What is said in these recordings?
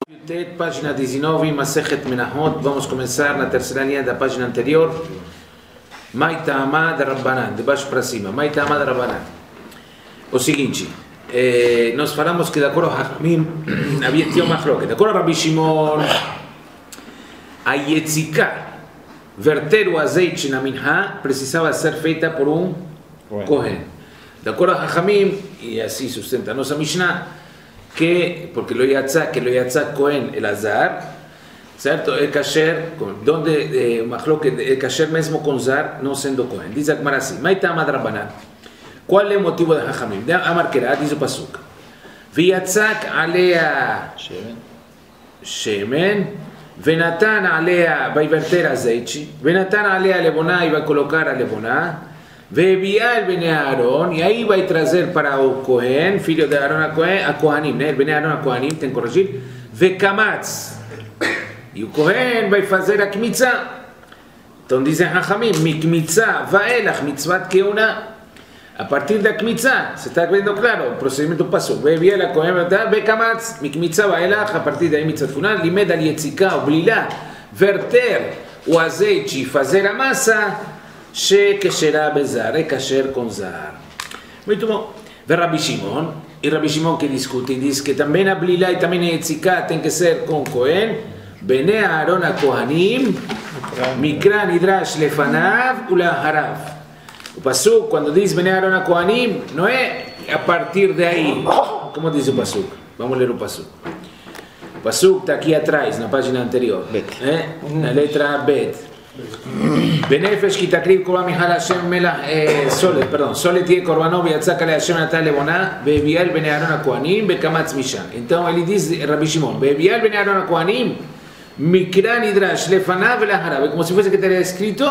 Tet, página 19, Masechet Menahot. Vamos começar na terceira linha da página anterior. Maitama da Rabbanan, de baixo para cima. Maitama da Rabbanan. O seguinte, nós falamos que de acordo a Hachamim tinha uma machloket. De acordo a Rabbi Shimon, a Yetzika, verter o azeite na minha, precisava ser feita por um Kohen. De acordo a Hachamim, e assim sustenta a nossa Mishnah, porque lo yatzak Cohen el azar, certo? É kasher, donde é kasher mesmo com zar, não sendo Cohen. Diz a Gemara assim: Maitama de Rabbanan. Qual é o motivo de Hachamim? Amar Kerá, diz o pasuk. Viyatzak alea shemen, venatan alea, vai verter azeite, venatan alea leboná, e vai colocar a leboná. Vebial Bene Aaron, e aí vai trazer para o Cohen, filho de Aaron a Kohanim, né? Bene Aaron a Kohanim, tem que corrigir. Vekamatz, e o Cohen vai fazer a Kmitzah. Então dizem Hachamim, Mikmitzah vaelach mitzvat keuna. A partir da Kmitzah, você está vendo claro o procedimento passou. Vebial a Kohen, Vekamatz, Mikmitzah vaelach, a partir daí mitzvat keuna, limed al yetzika, o blilá, verter o azeite e fazer a massa. Shekesherá bezar, é kasher com zar. Muito bom. Ve Rabbi Shimon, e Rabbi Shimon que discute, diz que também a blilá e também a yetzika tem que ser com Cohen, Bene Aaron a Kohanim, Mikra Nidrash lefanav ulaharav. O pasuk, quando diz Bene Aaron a Kohanim, não é a partir de aí. Como diz o pasuk? Vamos ler o pasuk. O pasuk está aqui atrás, na página anterior. Na letra Bet. Benefesh ki takriv korban michal Hashem melach solet, perdão, solet yeh korbano viyatzak alei Hashem natan leboná ve'evial Bene Aaron hakohanim bekamatz mishan. Então ele diz, Rabbi Shimon, ve'evial Bene Aaron hakohanim mikra nidrash lefanav ve'laharav, como se fosse que estaria escrito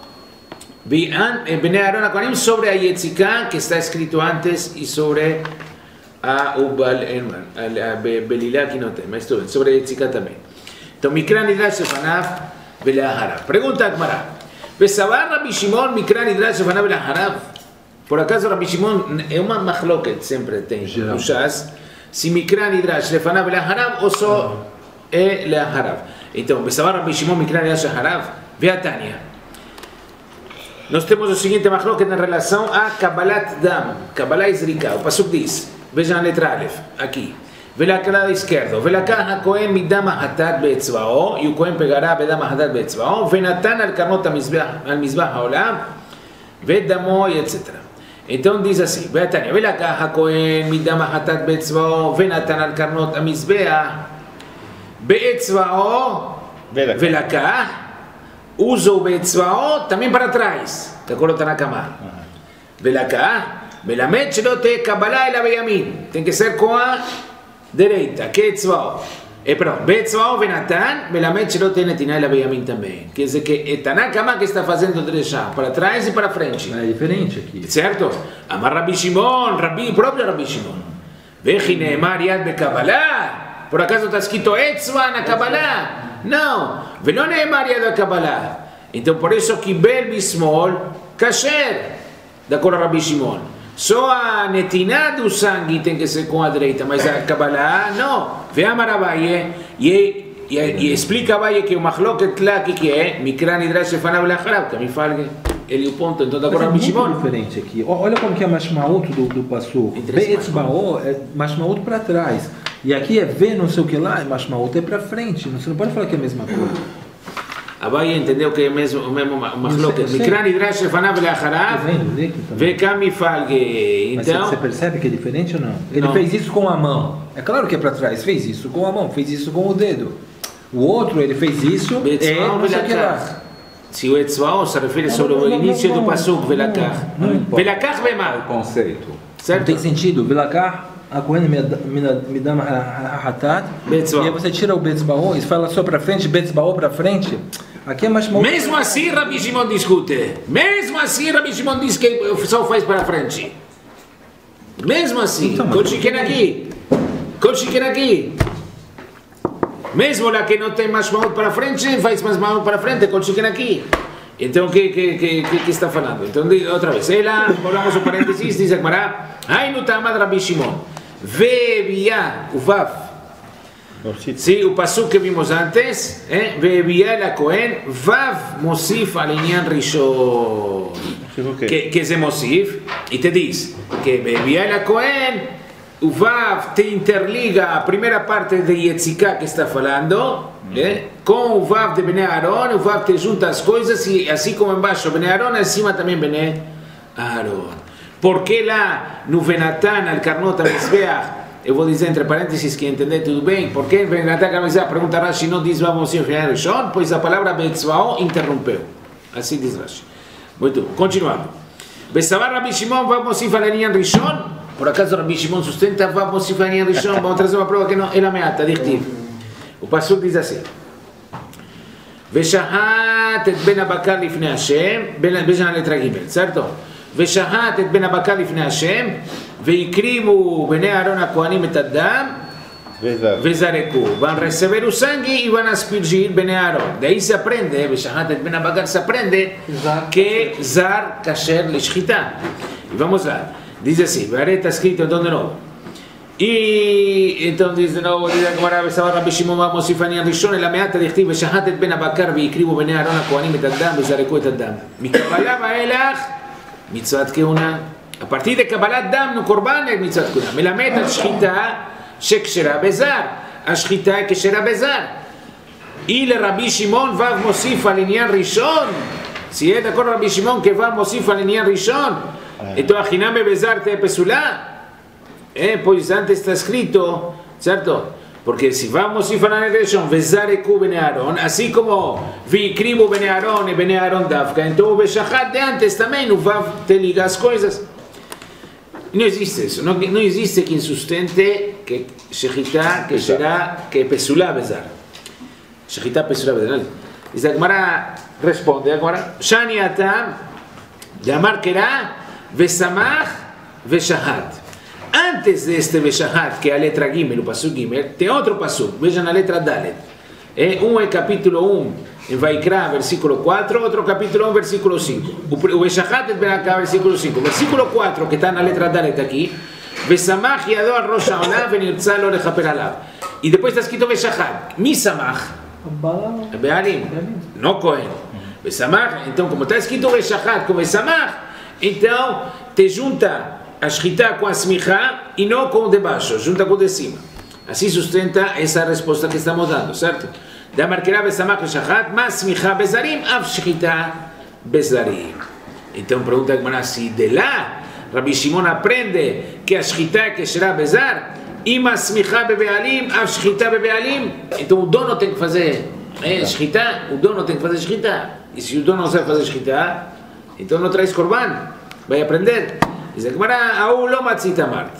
Bene Aaron hakohanim sobre a yetzika que está escrito antes e sobre a belilá que não tem, mas tudo bem, sobre a yetzika também. Então mikra nidrash lefanav ve'laharav. Pregunta a Gemara. Besabar Rabbi Shimon mikra nidrash lefanav ve'laharav. Por acaso Rabbi Shimon é uma machloket, sempre tem no Shas, se mikra nidrash lefanav ve'laharav ou só é leharav. Então, besabar Rabbi Shimon mikra nidrash leharav ve'atania. Nós temos o seguinte machloket em relação a Kabbalat Dam, Kabbalah Izrika. O pasuk diz, veja a letra Aleph, aqui. ולקרא izquierdo, ולקח הכהן מדם החטאת באצבעו, y el cohen pegará בדם החטאת באצבעו, ונתן על קרנות על מזבח העולם, ודמו, etc. Então diz assim, והתניא, ולקח הכהן מדם החטאת באצבעו, ונתן על קרנות המזבח באצבעו, ולקח, uso באצבעו, também para trás, de acordo com Tanakama. ולקח, מלמד שלא תהיה קבלה אלא בימין, tem que ser com a direita, que etzvao. Perdão, betzvao venatan, melamed shelo tem netinah ela beyamin também. Quer dizer que é Tanakama que está fazendo drechá, para trás e para frente. É diferente aqui. Certo? Amar Rabbi Shimon, próprio Rabbi Shimon. Vechi neemar yad bekabalah. Por acaso está escrito etzva na Kabbalah? Não. Velo neemar yad bekabalah. Então por isso kibel bismol kasher. De acordo a Rabbi Shimon. Só a netinah do sangue tem que ser com a direita, mas a Kabbalah não. Vê a Marabaye e explica a Abaye que o machloket lá que é mikra nidrash lefanav ve'laharav, também fala ele o ponto, então agora Rabbi Shimon. Diferente aqui. Olha como que é mashmaut do pasuk. Be'etzba'o é mashmaut para trás. E aqui é ve não sei o que lá, é mashmaut é para frente. Você não pode falar que é a mesma coisa. Abaye entendeu que é o mesmo machloket. Mikra nidrash lefanav ve'laharav ve'kam mifalge. Então você percebe que é diferente ou não? Ele fez isso com a mão. É claro que é para trás. Fez isso com a mão, fez isso com o dedo. O outro ele fez isso não sei o que lá. Se o etzvao se refere sobre o início do pasuk velakach. Velakach bema. Conceito. Certo? Não tem sentido. Velakach, a Kohen me dá uma hatat. E aí você tira o betzbao e fala só para frente, betzbao para frente. Aqui é mais mesmo assim Rabbi Shimon discute. Mesmo assim Rabbi Shimon diz que só faz para frente. Mesmo assim. Colchiquen aqui. Colchiquen aqui. Mesmo lá que não tem mais mão para frente, faz mais mão para frente, colchiquen aqui. Então, o que está falando? Então, outra vez. Ela, voltamos ao parênteses, diz a Gemara, Ai no Tamad Rabbi Shimon. Ve'via, o Vav. Sí, o pasuk que vimos antes, Ve'eviel HaKohen, Vav Mosif al Inyan Rishon. Que se Mosif, y te dice que Ve'eviel HaKohen, o Vav te interliga a primera parte de Yetzika que está falando, com o Vav de Bnei Aaron, o Vav te junta as coisas, e assim como embaixo Bnei Aaron, acima também Bnei Aaron. ¿Por qué lá no Venatan, al Karnot, al Mizbeach, eu vou dizer entre parênteses que entender tudo bem, por que Venatan, al Mizbeach, pergunta Rashi, não diz Vav Mosif al Inyan Rishon? Pois a palavra Betzvao interrompeu. Assim diz Rashi. Muito bom, continuando. Besavar Rabbi Shimon, Vav Mosif al Inyan Rishon? Por acaso Rabbi Shimon sustenta Vav Mosif al Inyan Rishon? Vamos trazer uma prova que não é la meata, dichtiv. O pasuk diz assim: Veshahat et ben abakar lifnei Hashem, vejam a letra Gimel, certo? Veshahat et ben abakar lifnei Hashem, veikrimu bnei Aaron HaKohanim et Adam, vezareku. Van receber o sangue e van aspergir bnei Aaron. Daí se aprende, Veshahat et ben abakar se aprende que zar kasher lishchita. E vamos lá, diz assim, está escrito de novo. Y entonces de nuevo dice que Besavar Rabbi Shimon Vav Mosif al Inyan Rishon, la meata dichtiv Veshahat et ben abakar veikribu bnei Aaron HaKohanim et Adam vezareku et Adam. Mikabala vaelach mitzvat keuna. A partir de Kabbalat Dam no Korban es mitzvat keuna. Melamed al shchita shekshera bezar. A shchita keshera bezar. Y le Rabbi Shimon Vav Mosif al Inyan Rishon. Si es de acuerdo Rabbi Shimon que Vav Mosif al Inyan Rishon, entonces Hiname bezar te pesulá. Pois antes está escrito, ¿cierto? Porque si vamos a Inyan Rishon, Vezareku bnei Aaron, así como Vikribu bnei Aaron y bnei Aaron Dafka, entonces Beshahat de antes también, Vav te liga as coisas. No existe eso, no existe quien sustente que Shechita, que será, que Pesulá Bezar. Shechita Pesulá Bezar. Dice la Gemara, responde agora, Shani Atam, de Amar Kerá, Vesamach, Veshahat. Antes de este Veshahat, que es la letra Gimel, o pasuk Gimel, tem otro pasuk, vean la letra Dalet. Un es capítulo 1, en Vaikra, versículo 4, otro capítulo 1, versículo 5. O Veshahat es acá, versículo 5. Versículo 4, que está en la letra Dalet aquí, Vesamach yado al Rosh Hashanah, venirtzah lo lechaper alav. Y después está escrito Veshahat. Mi Samach, Bealim, no Cohen. Vesamach, entonces como está escrito Veshahat con Vesamach, entonces te junta a shchita com a smicha e não com o de baixo, junta com o de cima. Assim sustenta essa resposta que estamos dando, certo? Da marquera besamach shachat, mas smicha bezarim, av shchita bezarim. Então pergunta a Gemara, se de lá Rabbi Shimon aprende que a shchita é que será bezar, e mas smicha bebealim, av shchita bebealim, então o dono tem que fazer shchita, o dono tem que fazer shchita. E se o dono não sabe fazer shchita, então não traz korban, vai aprender. Dice que para aún lo matzita mart.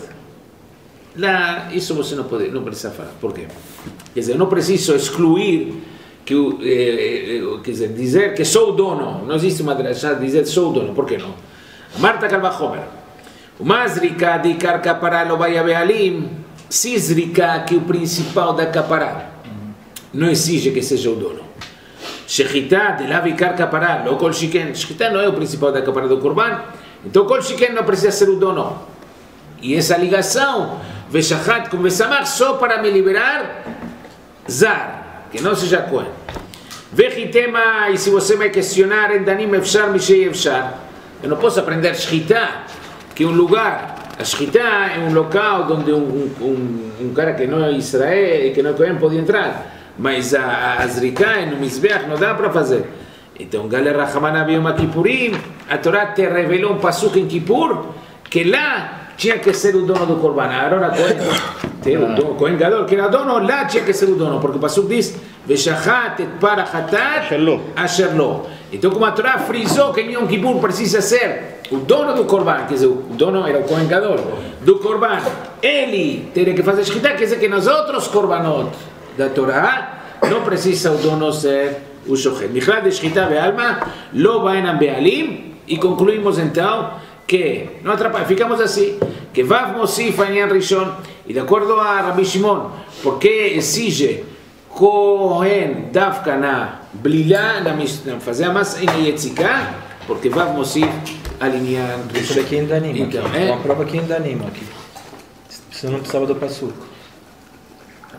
Isso você não precisa falar. Por quê? Quer dizer, não preciso excluir que quer dizer que sou o dono. Não existe uma drashá dizer sou o dono. Por que não? Marta Kalvachomer. O mazrika de ikar kapará lo vai bealim. Se zrika que o principal da kapará não exige que seja o dono. Shechita de lá ikar kapará lo kol shiken. Shechita não é o principal da kapará do korban. Então, Kol Shiken não precisa ser o dono. E essa ligação, Veshahat com Vesamach, só para me liberar Zar, que não seja Cohen. Vechitema, e se você me questionar, em Danim Efshar, Mishei Efshar, eu não posso aprender Shchita, que é um lugar. A Shchita é um local onde um cara que não é Israel, que não é Cohen, pode entrar. Mas a Zrika, no Mizbeach, não dá para fazer. Então, galera, Rahamana Yom Kippurim, a Torá te revelou um pasuk em Kippur, que lá tinha que ser o dono do Korban. Aaron Cohen, Cohen Gadol, que era dono, lá tinha que ser o dono, porque o pasuk diz, Veshahat et para hatat asher lo. Então, como a Torá frisou que em Yom Kippur precisa ser o dono do Korban, quer dizer, o dono era o Cohen Gadol, do Korban, ele teria que fazer shchita, quer dizer que nos outros Korbanot da Torá, não precisa o dono ser o shochet. Michlad de shchita be'alma lo baenam be'alim. E concluímos então que, não atrapalha, ficamos assim, que Vav Mosif al Inyan Rishon, e de acordo a Rabbi Shimon, porque exige Cohen Dafka na Blilá, na fazer a massa em Yetzika, porque Vav Mosif al Inyan Rishon. Isso aqui ainda anima, então, uma prova que ainda anima aqui. Você não precisava do passuco.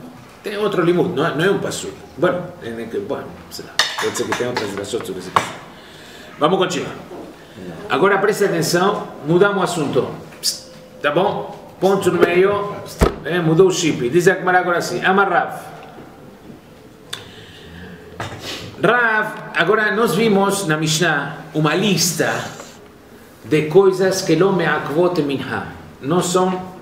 Tem outro limud, não é um pasuk. Bueno, sei lá, pode ser que tenha outras relações sobre esse pasuk. Vamos continuar. Agora preste atenção, mudamos o assunto. Tá bom? Ponto no meio, mudou o chip. Diz a Gemara agora assim, Amar Rav. Rav, agora nós vimos na Mishnah uma lista de coisas que não me akvot minha. Não são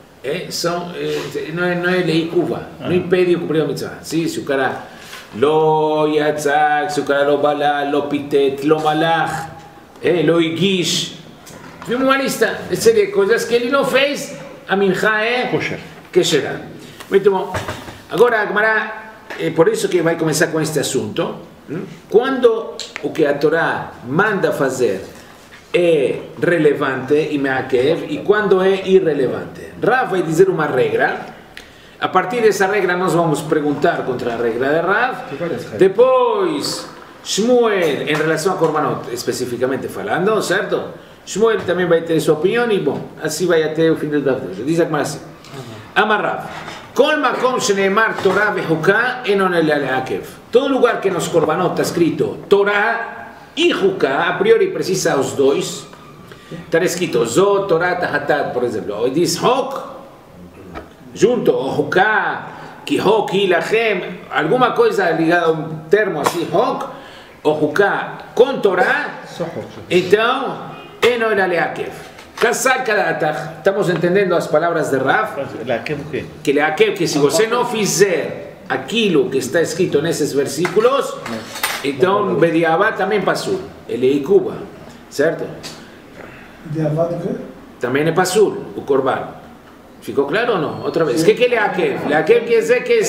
não é lei cuva, não impede o cumprir a mitzvah. Sim, se o cara lo yatzak, se o cara lo balá, lo pitet, lo malach, lo igish. Vimos uma lista de série de coisas que ele não fez, a minha é kosher. Muito bom. Agora, Gemara, é por isso que vai começar com este assunto. Quando o que a Torá manda fazer é relevante e meakev, e quando é irrelevante. Rav vai dizer uma regra, a partir dessa regra nós vamos perguntar contra a regra de Rav, depois Shmuel, em relação a Korbanot especificamente falando, certo? Shmuel também vai ter sua opinião e bom, assim vai até o fim do Daf. Diz a assim, Amar Rav, Kol makom sheneemar Torah vechuká enon leakev. Todo lugar que nos Korbanot está escrito Torah e Huká, a priori precisa os dois. Está escrito Zot, Torah, Tahatat, por exemplo. Ou diz Hok, junto, ou Huká, que Hok, Ilachem, alguma coisa ligada a um termo assim, Hok, ou Huká, com Torah, então, Eno era Leakev. Casar cada atach. Estamos entendendo as palavras de Rav? Que Leakev, que se você não fizer aquilo que está escrito nesses versículos, então Bediabat também passou. Ele é Cuba, certo? Bediabat o quê? Também é passou, o Corban. Ficou claro ou não? Outra vez. O que é Leakev? Leakev quer dizer que é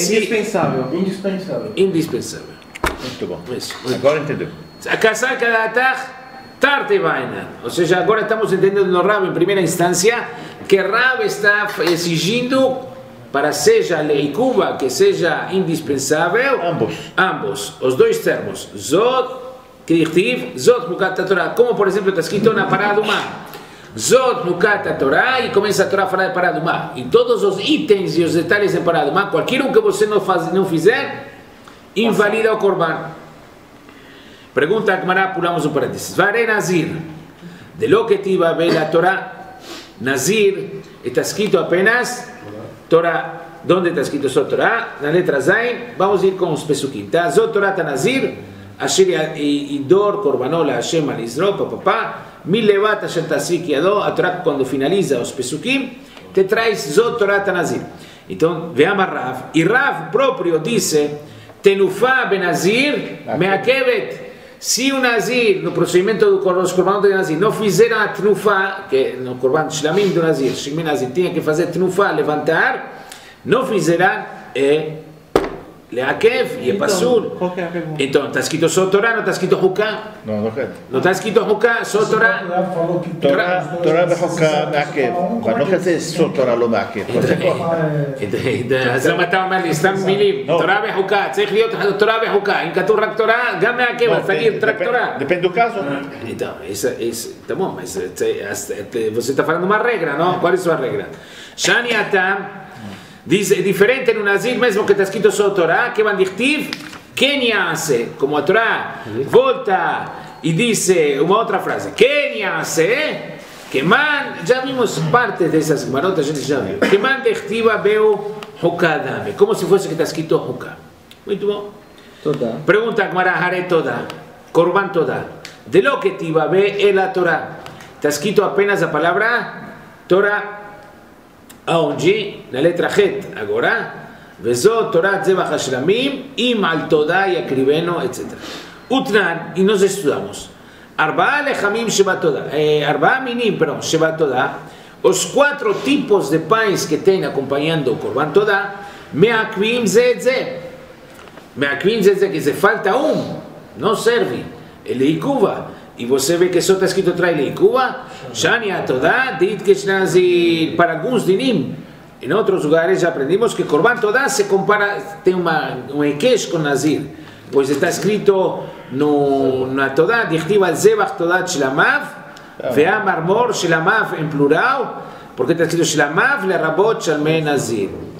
indispensável. Muito bom. Isso. Agora entendeu. A casar cada atach, tarte vaina. Ou seja, agora estamos entendendo no Rav, em primeira instância, que Rav está exigindo para seja lei Cuba, que seja indispensável, ambos, os dois termos, Zot, Krichtiv, Zot Hukat Torah, como por exemplo está escrito na Pará do Mar, Zot Hukat Torah, e começa a Torá a falar de Pará do Mar, e todos os itens e os detalhes em Pará do Mar, qualquer um que você não fizer, invalida o Korban. Pergunta a Gemara, pulamos um parênteses, Vare Nazir, de lo que tiva ver a Torá, Nazir, está escrito apenas Torah. Donde está escrito Zot Torah? Na letra Zain, vamos ir com os pesukim. Tá? Zot Torah Tanazir, Asher Idor, Korbanola, Hashem, Alizro, papapá, Milevat, Asher Tasik, Yado, a Torah quando finaliza os pesukim, te traz Zot Torah Tanazir. Então, veamos Rav, e Rav próprio disse, Tenufá Benazir, Meakevet. Se o Nazir, no procedimento dos Korbanot de Nazir, não fizeram a Tnufá, que no Korban Shlamim do Nazir, Shemim Nazir tinha que fazer Tnufá, levantar, não fizeram, Leakev e Pasul. Então, está escrito só Torá, não está escrito Huká? Não está escrito Huká, só Torá. Torá וחוקה מעכב, אבל לא כזה סוד תורה לא מעכב. אז למה אתה אומר לי, סתם מילים, תורה וחוקה, צריך להיות תורה וחוקה, אם כתוב רק תורה, גם מעכב, אז תגיד רק תורה. Depende do caso. Então, tá bom, mas você está falando uma regra, não? Qual é a sua regra? Shani Atam diz, é diferente no Nazir, mesmo que está escrito só Torá, que van dichtiv, quem yaase, como a Torá volta e diz uma outra frase, quem yaase, que man, já vimos parte dessas marotas, a gente já viu, que man dichtiva beu hukadame, como se fosse que está escrito hukah. Muito bom. Toda. Pergunta Gemara, hare toda, korban toda, de lo que tiva be el a Torá, está escrito apenas a palavra Torá, aonde na letra Het agora, vezot Torah zevach hashlamim im al toda yakriveno, etc. Utnan, e nós estudamos Arba'a lechamim sheba toda, Arba'a minim, perdão, sheba toda, os 4 tipos de pães que tem acompanhando o korban toda, meakvim ze, meakvim ze, que se falta não serve, ele ikuva. E você vê que só está escrito atrás de Cuba, Shani Atodá, dit que Nazir, para alguns dinim. Em outros lugares já aprendimos que Korban Todá se compara, tem um equesh com Nazir, pois está escrito na Todá, dichtiva Zebach Todá Shlamav, Ve'amar Mor Shlamav em plural, porque está escrito Shlamav lerabot Shalmei Nazir.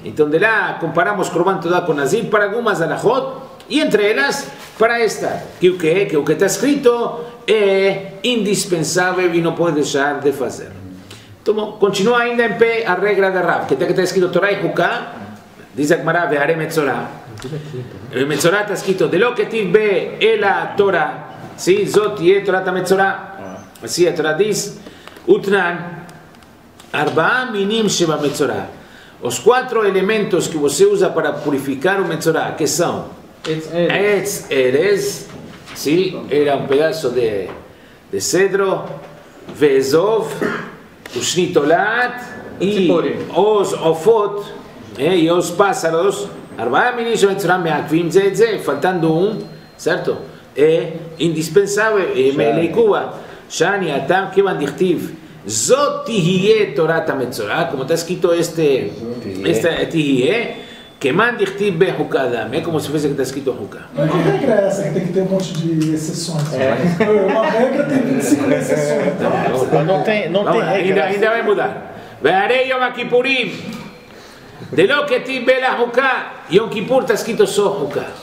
Então de lá comparamos Korban Todá com Nazir para algumas alajot, e entre elas para esta, que o que está escrito é indispensável e não pode deixar de fazer. Então, continua ainda em pé a regra de Rav, que está escrito Torah e Huká, diz a Gemara, Ve'are Metzorah. Metzorah está escrito, de lo que tive ela Torah, sim, Zot e Torah Metzorah. Assim a Torah diz, Utnan, Arba'a minim sheba Metzorah. Os 4 elementos que você usa para purificar o Metzorah, que são Etz Erez, sim, era um pedaço de cedro, Ve'ezov, o Shnitolat e os Ofot, e os pássaros, Arba'a minim sheba Metzorah me'akvim ze, faltando certo? É indispensável, é Meleikuba, Shani Atam Kevan Dichtiv, Zot Tihye Torah Metzorah, como está escrito este Tihye, que man Dichtiv Behukadam, é como se fosse que está escrito Hukah. Mas que regra é essa que tem que ter um monte de exceções? Uma regra tem 25 exceções. Não tem regra. Ainda vai mudar. Ve'arei Yom Kippurim, de lo que Tibela Hukah, Yom Kippur está escrito só Hukah.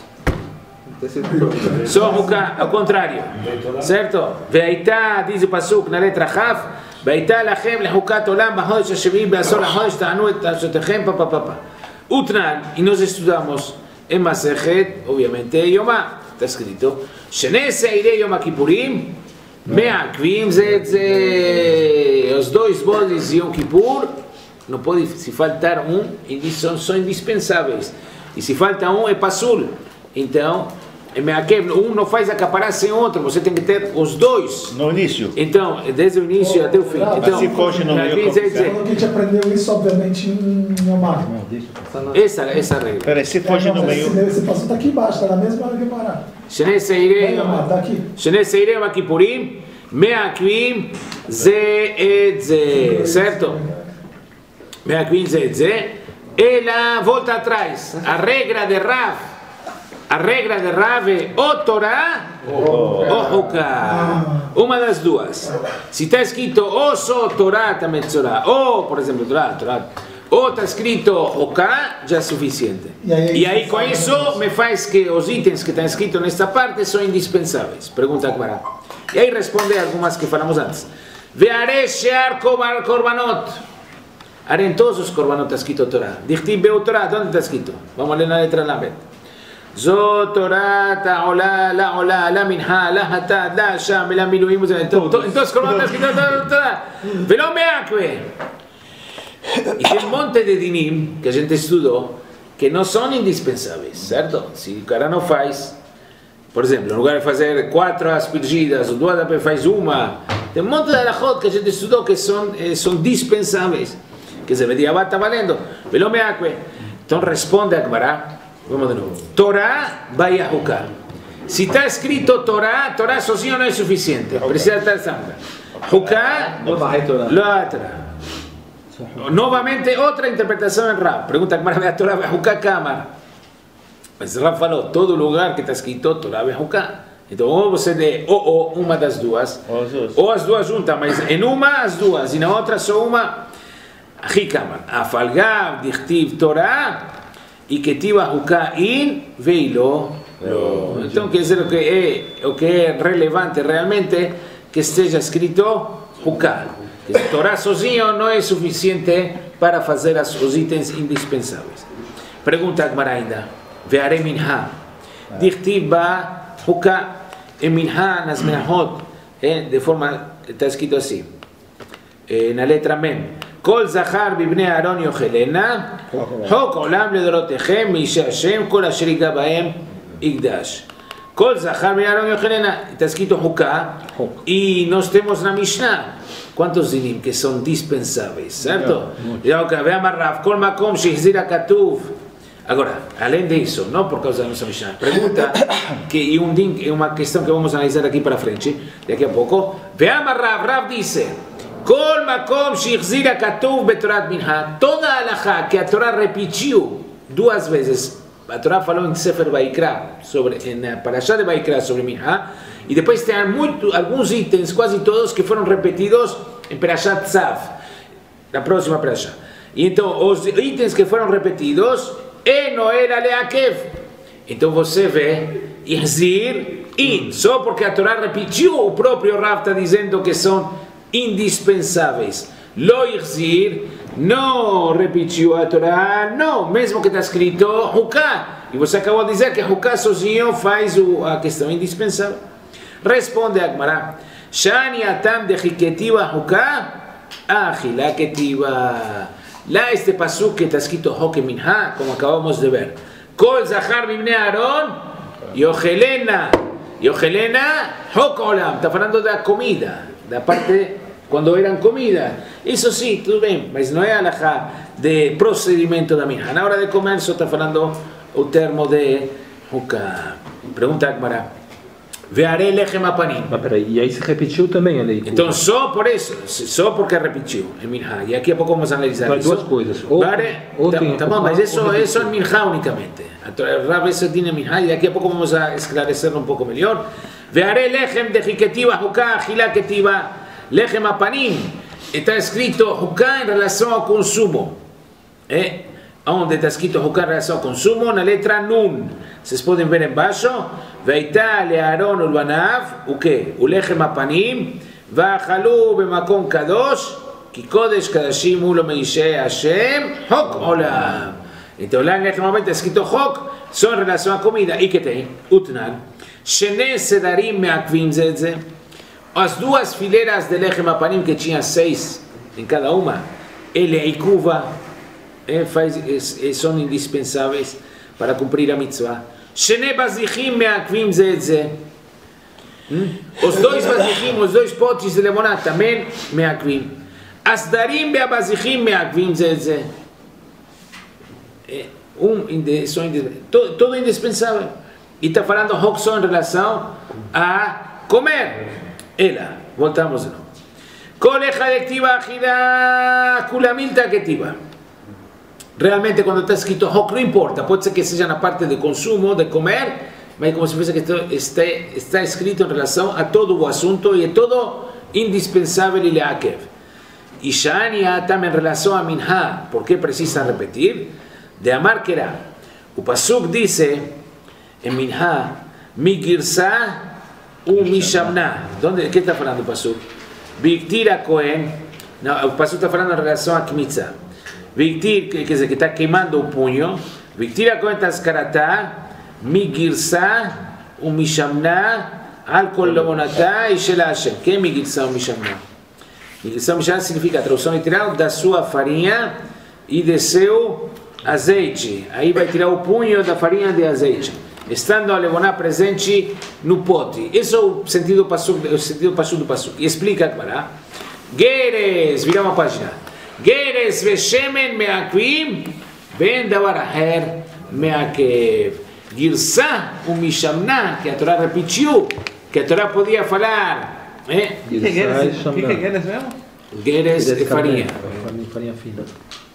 Só Hukah, ao contrário, certo? Ve'aitá, diz o Pasuk na letra Chaf, Ve'aitá lachem lehukat olam b'chodesh hashvi'i be'asor hachodesh ta'anu et nafshotechem papapapa. Utnan, e nós estudamos em Masechet, obviamente, Yomá, está escrito, Shnei seirei Yom Kippurim, me'akvim ze, os 2 bodes de Yom Kippur, não pode se faltar e são indispensáveis. E se falta é pasul. Então, não faz acaparar sem outro, você tem que ter os 2. No início. Então, desde o início até o fim. Então, se foge no meio. A gente aprendeu isso, obviamente, em Yomar. Essa regra. Peraí, se foge no meio. Esse passo está aqui embaixo, está na mesma Gemara. Shnei seirei Yom Kippurim, me'akvim ze et ze. Certo? Me'akvim ze et ze. Ela volta atrás. A regra de Rav. A regra de Rav é ou Torá ou Hukah. Uma das duas. Se está escrito ou só Torá Metzorah, ou, por exemplo, Torá, ou está escrito Hukah, já é suficiente. E aí com isso me faz que os itens que estão escritos nesta parte são indispensáveis. Pergunta a Gemara. E aí responde algumas que falamos antes. Ve'arei she'ar korbanot. Em todos os korbanot está escrito Torá. Dichtiv beu Torá, onde está escrito? Vamos ler na letra Lamed. Zot Torah ta'ola, la ola, la minha, la hatad, la sham, la miluim, entonces korbanot está escrito Torá. Velo me'akve. E tem monte de dinim que a gente estudou que não são indispensáveis, certo? Se o cara não faz, por exemplo, no lugar de fazer 4 aspergidas, o 2 faz uma, tem um monte de alachot que a gente estudou que são dispensáveis. Que se vedia está valendo. Velo me'akve. Então responde a Gemara. Vamos de novo. Torá vai a Hukah. Se está escrito Torá sozinho não é suficiente. Precisa estar santa. Hukah, Torá. Novamente, outra interpretação em Rav. Pergunta a Gemara, a Torá vai a Hukah Kamar. Mas Rav falou, todo lugar que está escrito Torá vai a Hukah. Então, ou você dê uma das duas, ou as duas juntas, mas em uma as duas, e na outra só uma. Aqui Kamar. Afalgav, dichtiv Torá, e que tiva Hukah in, veilo. Então, quer dizer, o que é relevante realmente que esteja escrito Hukah. Torá sozinho não é suficiente para fazer os itens indispensáveis. Pergunta a Gemara ainda. Ve'arei minha. Dichtiv ba Hukah. Em minha, nas menahot, de forma, está escrito assim. Na letra Mem. כל זכר בבני אהרון יאכלנה, חוק עולם לדורותיכם, מאיש השם, כל אשר ייגע בהם יקדש. כל זכר בבני אהרון יאכלנה, está escrito Hukah, e nós temos na Mishnah, quantos dinim que são dispensáveis, certo? Veamos Rav, כל מקום שהחזיר הכתוב. Agora, além disso, não por causa da nossa Mishnah, pergunta, que é uma questão que vamos analisar aqui para frente, daqui a pouco. Veamos Rav disse, כל מקום שהחזיר הכתוב בתורת מנחה, toda a halachá que a Torá repetiu 2 vezes, a Torá falou em Sefer Vaikra, na Parashá de Vaikra sobre Minha, e depois tem alguns itens, quase todos, que foram repetidos em Parashat Tzav, na próxima Parashá. Y entonces, los itens que fueron repetidos, no era leakev. Então você vê, Ihzir, só porque a Torá repetiu, o próprio Rav está dizendo que são indispensáveis. Lo Ihzir não repetiu a Torá, não, mesmo que está escrito Huká. E você acabou de dizer que Huká sozinho faz a questão indispensável. Responde a Gemara, Shani atam de Hiketiva Huká, Achila Ketiva. Lá este pasuk que está escrito Hoke Minha, como acabamos de ver. Kol Zahar Mibnei Aarón, Yohelena, Hok Olam. Está falando da comida, da parte quando eram comida. Isso sim, tudo bem, mas não é alahá de procedimento da minha. Na hora de comer, só está falando o termo de Hukah. Pergunta a Gemara. Vearei lechem apanim. Mas peraí, e aí se repetiu também a lei? Então só por isso, só porque repetiu em Minha. E aqui a pouco vamos analisar então, isso. Duas coisas. Tá bom, mas isso é em Minha unicamente. Rav isso diz em Minha e daqui a pouco vamos a esclarecer um pouco melhor. Vearei lechem de hiketiva Hukah, achila ketiva lechem apanim. Está escrito Hukah em relação ao consumo. Onde está escrito Hukah em relação ao consumo? Na letra Nun. Vocês podem ver embaixo. Veitá le'aron ulbanav, o que? O lechem apanim, va'achalu b'makom kadosh, ki kodesh kadashim ulo meishei Hashem, hok olam. Então lá em lechem apanim está escrito hok, só em relação à comida. E que tem? Utnan. Shene sedarim me'akvim zedze. As duas fileiras de lechem apanim que tinha 6 em cada uma, ele é ikuva, são indispensáveis para cumprir a mitzvah. Shene bazichim me'akvim zedze. Os dois bazichim, os dois potes de limonada também me'akvim. Asdarim be'abazichim me'akvim zedze. Todo indispensável. E está falando hok só em relação a comer. Ela, voltamos de novo. Kol echad ektiva achila kulamilta ketiva. Realmente quando está escrito hok não importa, pode ser que seja na parte de consumo, de comer, mas como se fosse que está escrito em relação a todo o assunto e é todo indispensável e leakev. E Shania também em relação a Minha, por que precisa repetir? De Amar Kerá. O pasuk diz em Minha, Migirsa u Mishamna. O que está falando o pasuk? Victira Cohen. Não, o pasuk está falando em relação a Kmitza. Victir, quer dizer, que está queimando o punho. Victira Cohen Taskarata, Migirsa u Mishamna, Alkol Lomonata e Shela Hashem. Que é Migirsa u Mishamna? Migirsa u Mishamna significa a tradução literal da sua farinha e de seu azeite. Aí vai tirar o punho da farinha de azeite, estando a levoná presente no pote. Esse é o sentido pasuk do pasuk. E explica para Geres, vira uma página. Geres veshemen me'akvim ben davar aher me'akev. Girsa u mishamna, que a Torá repetiu, que a Torá podia falar. O que é Geres mesmo? Geres é farinha. Farinha fina.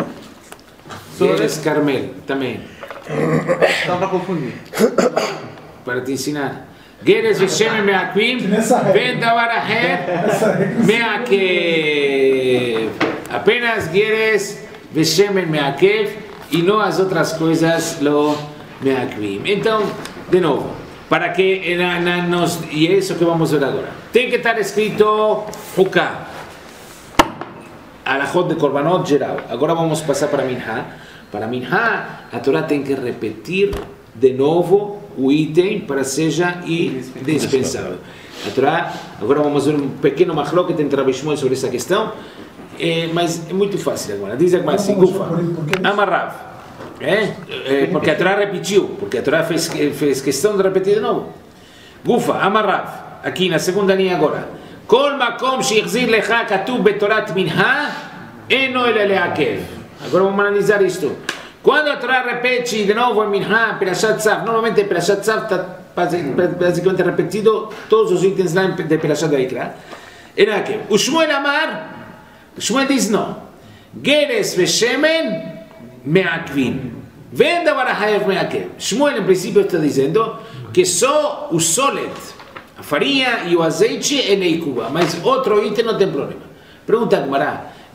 Geres Carmel, também. Só para confundir. Para te ensinar. Geres veshemen me'akvim ben davar aher me'akev. Apenas Geres veshemen me'akev e não as outras coisas lo me'akvim. Então, de novo, para que e é isso que vamos ver agora. Tem que estar escrito Hukah, alachot de korbanot geral. Agora vamos passar para Minha. Para Minha, a Torá tem que repetir de novo o item para seja indispensável. A Torá, agora vamos ver um pequeno machloket entre Rabi Shmuel sobre essa questão, mas é muito fácil agora. Diz agora assim, Gufa, Amarav, porque a Torá repetiu, porque a Torá fez questão de repetir de novo. Gufa, Amarav, aqui na segunda linha agora. Kol makom she'yachzir lecha katuv betorat Minha, eno ele leakev. Agora vamos analisar isto. Quando a Torá repete de novo em Minha, Perashat Tzav, normalmente Perashat Tzav está basicamente repetido todos os itens lá de Perashat Vaikra. Era que o Shmuel Amar, o Shmuel diz não. Geres veshemen me'akvim. Venda barahayev me'akev. Shmuel em princípio está dizendo que só o solet, a farinha e o azeite é neikuba, mas outro item não tem problema. Pergunta a Gemara.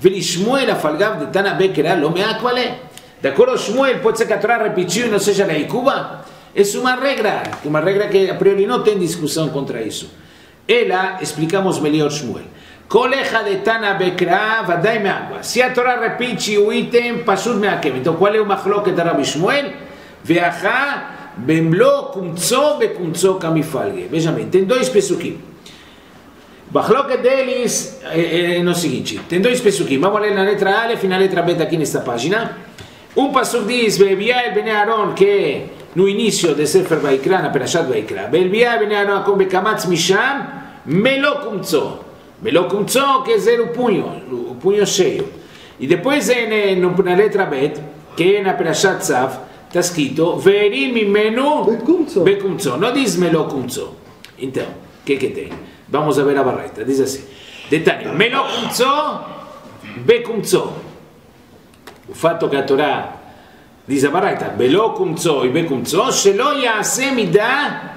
ולשמואל הפלגב דתנא בקרא לא מעט מלא. De acordo, Shmuel, pode ser que a Torá repetiu e não seja lei Cuba? É uma regra que a priori não tem discussão contra isso. Ela, explicamos melhor Shmuel. Kolecha de Tana Bekra vadai me'agua. Se a Torá repete o item, pashut me'akev. Então, qual é o machloket de Rabbi Shmuel? Ve'acha bemlo kumtso bekumtso kamifalge. Veja bem, tem dois pesukim. O machloket deles é no seguinte. Tem dois pesukim. Vamos ler na letra Aleph e na letra Bet aqui nesta página. Pasuk diz, Be'eviah Bnei Aaron, que no início de Sefer Vaikra, na Perashat Vaikra, Be'eviah Bnei Aaron com Bekamatz Misham, Melo Kumtso. Melo Kumtso quer dizer o punho cheio. E depois na letra Bet, que é na Perashat Tzav, está escrito, Ve'erim Mimenu Bekumtso. Não diz Melo Kumtso. Então, o que tem? Vamos ver a barraita. Diz assim, detalhe, Melo Kumtso Bekumtso. O fato que a Torá diz a Baraita, Belo kumtso e bekumtso, shelo ya'ase midah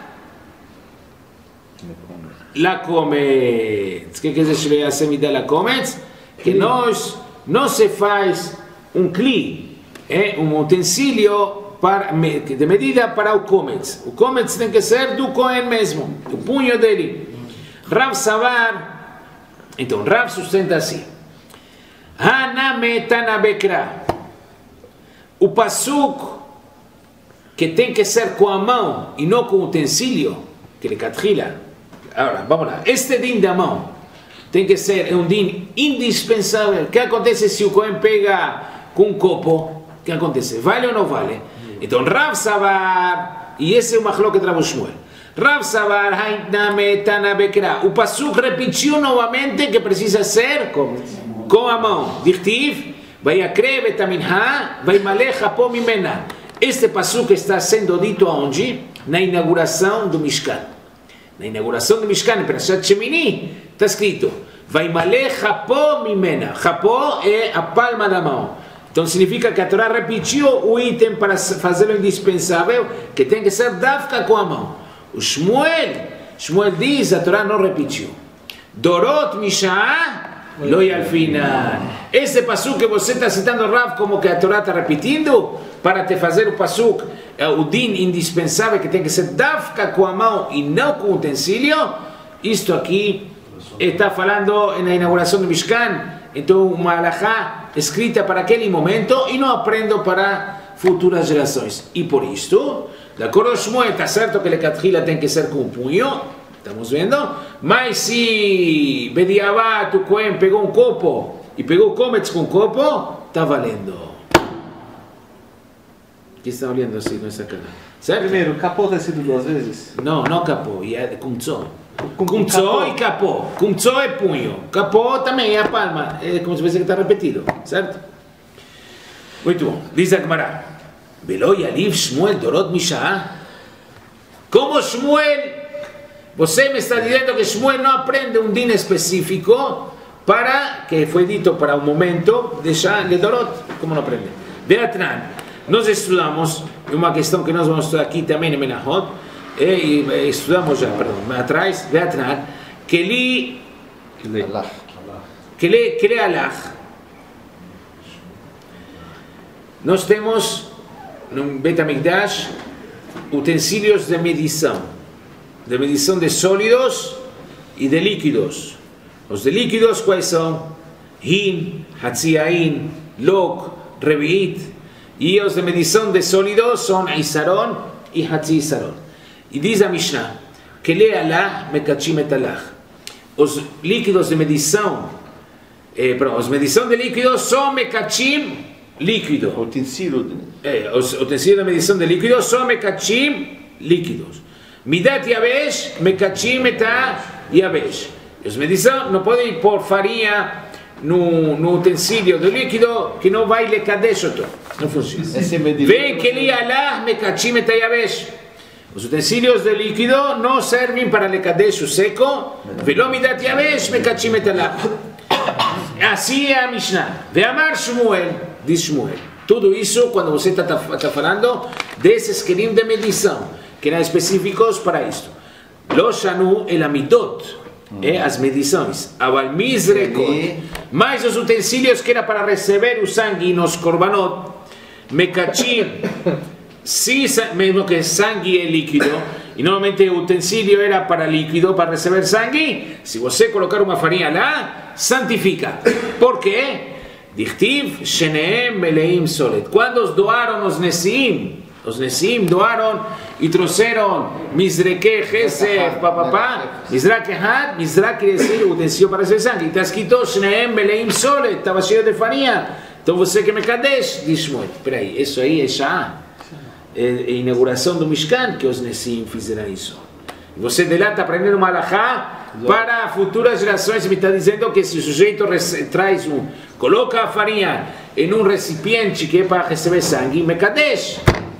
lakometz. O que quer dizer shelo ya'ase midah lakometz? Que não se faz kli, utensílio de medida para o kometz. O kometz tem que ser do Kohen mesmo, do punho dele. Rav Savar, então Rav sustenta assim. Hanametana Bekra. O pasuk que tem que ser com a mão e não com o utensílio, que ele catrila. Agora, vamos lá. Este din da mão tem que ser um din indispensável. O que acontece se o Cohen pega com um copo? O que acontece? Vale ou não vale? Então, Rav Savar, e esse é o machloket de Rav Shmuel. Rav Savar, Hanametana Bekra. O pasuk repetiu novamente que precisa ser com a mão. Dirtiv, vai acreve taminha, vai malecha po mimena. Este pasuk está sendo dito aonde? Na inauguração do Mishkan. Na inauguração do Mishkan, em Perashat Shemini, está escrito, vai malecha po mimena. Chapó é a palma da mão. Então significa que a Torá repetiu o item para fazê-lo indispensável, que tem que ser dafka com a mão. O Shmuel diz, a Torá não repetiu. Dorot Mishah, lo yalfinan. Esse pasuk que você está citando, Rav, como que a Torá está repetindo, para te fazer o pasuk, o din indispensável que tem que ser dafka com a mão e não com o utensílio, isto aqui está falando na inauguração do Mishkan, então uma halachá escrita para aquele momento e não aprendo para futuras gerações. E por isto, de acordo com Shmuel, está certo que a catrila tem que ser com o punho, estamos vendo? Mas se Bediabat, o Cohen, pegou um copo e pegou comets com copo, está valendo. O que está olhando assim com essa cara? Certo? Primeiro, capô tem sido 2 vezes? Não capô, é kumtso. Kumtso e capô. Kumtso é punho. Capô também é a palma. É como se fosse que está repetido. Certo? Muito bom. Diz a Gemara. Velo yaliv Shmuel dorot mishah. Como Shmuel... Você me está dizendo que Shmuel não aprende um din específico para, que foi dito para o momento, deixar de Dorot. Como não aprende? Beatran, nós estudamos, uma questão que nós vamos estudar aqui também em Menachot, e estudamos já, perdão, atrás, Beatran, que li alach. Nós temos, no Bet HaMikdash, utensílios de medição de sólidos e de líquidos. Os de líquidos quais são? Hin, Hatziain, Lok, Revi'it. E os de medição de sólidos são Isaron e Hatzi-Isaron. E diz a Mishnah, que le alach mekachim et alach. Os líquidos de medição, os medição de líquidos são mekachim líquido. Os utensílios de medição de líquidos são mekachim líquidos. Midat Yabesh, mekachim eta Yabesh. Os medição não podem pôr farinha no utensílio do líquido que não vai lekadesh outro. Não funciona. Vem que li alach mekachim eta Yabesh. Os utensílios de líquido não servem para lekadesh o seco. Velo midat Yabesh, mekachim eta alach. Assim é a Mishnah. Ve'amar Shmuel, diz Shmuel. Tudo isso quando você está falando desses kelim de medição, que eram específicos para isto. Lo shanu el amidot. as medições. Aval misrekot, mais os utensílios que era para receber o sangue nos korbanot, mekachim, se mesmo que sangue é líquido, e normalmente o utensílio era para líquido, para receber sangue, se você colocar uma farinha lá, santifica. Por quê? Dichtiv, sheneem, meleim, solet. Quando os doaram os Nesiim doaram e trouxeram Mizreke, Chesef, papapá, Mizrak Ehad, Mizrak quer dizer o utensílio para receber sangue. Está escrito, sheneem, meleim, solet, estava cheio de farinha. Então você que me kadesh, diz Shmuel. Espera aí, isso aí é já a inauguração do Mishkan que os Nesiim fizeram isso. E você de lá está aprendendo uma alahá para futuras gerações. Me está dizendo que se o sujeito traz coloca a farinha em um recipiente que é para receber sangue, mekadesh.